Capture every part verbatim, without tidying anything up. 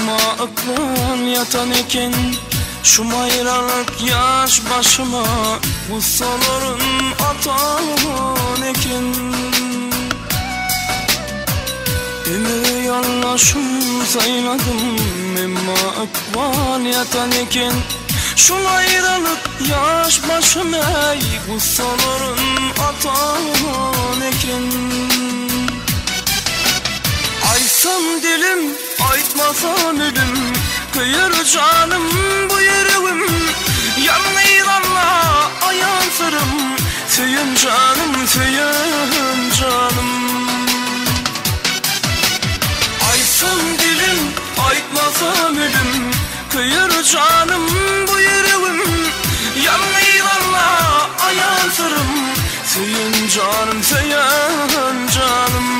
Emma aklan yatan eken şu mayralık yaş başıma, bu solorun atan eken. Ömür yollaşım sayladım emma aklan yatan eken şu mayralık yaş başıma, bu solorun atan eken. Aysam dilim, aytmasam ölüm, kıyır canım bu yüreğim. Yanlıylanla ayansırım, söyün canım, söyün canım. Aysam dilim, aytmasam ölüm, kıyır canım bu yüreğim. Yanlıylanla ayansırım, söyün canım, söyün canım.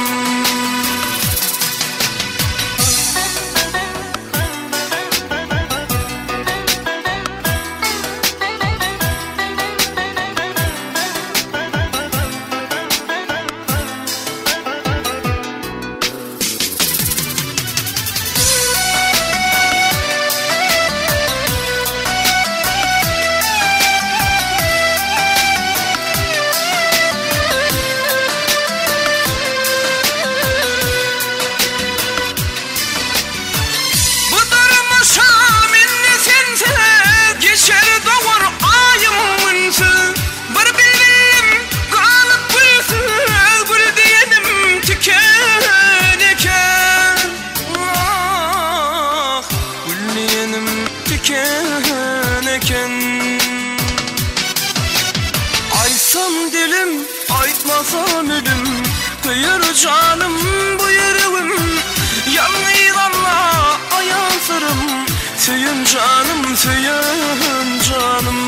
Aysam dilim, aytmasam ölüm, kıyır canım bu yüreğim. Yanlıylanla ayansırım, söyün canım, söyün canım.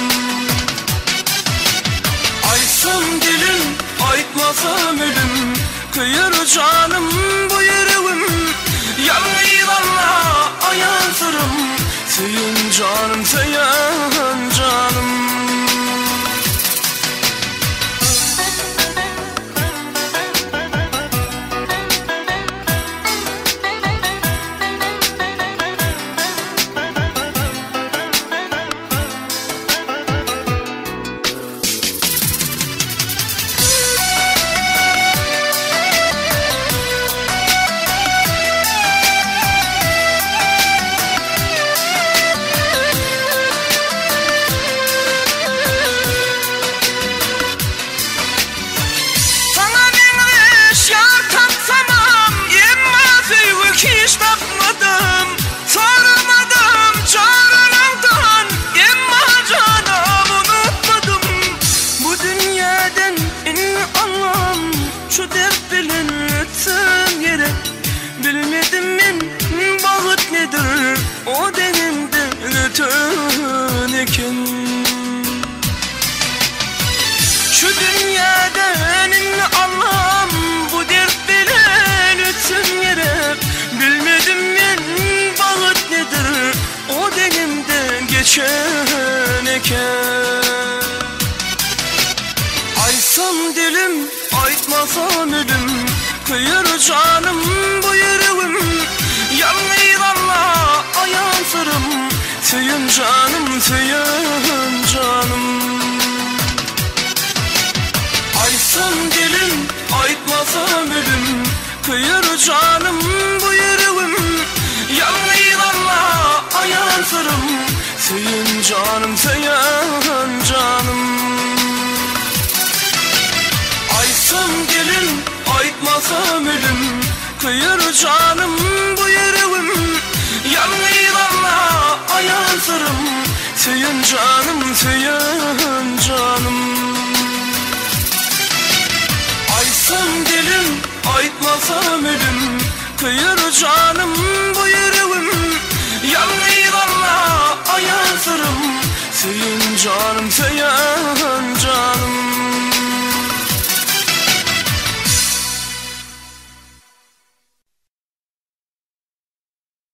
Aysam dilim, aytmasam ölüm, kıyır canım bu yüreğim. Yanlıylanla ayansırım, söyün canım, söyün canım. Hiç bakmadım, sormadım canandan, emma canım unutmadım. Bu dünyadan en anlam şu dert bilinsin yere. Bilmedim ben bağıt nedir, o denimden ötön eken. Şu dünyadan en anlam bu dert bilinsin yere. Bilmedim ben bağıt nedir, o denimden geçen eken. Aysam dilim, aytmasam ölüm, kıyır canım bu yüreğim. Yanlıylanla ayansırım, söyün canım, söyün canım. Aysam dilim, aytmasam ölüm, kıyır canım bu yüreğim. Yanlıylanla ayansırım, söyün canım, söyün canım. Aysam dilim, aytmasam ölüm, kıyır canım bu yüreğim. Yanlıylanla ayansırım, söyün canım, söyün canım. Aysam dilim, aytmasam ölüm, kıyır canım bu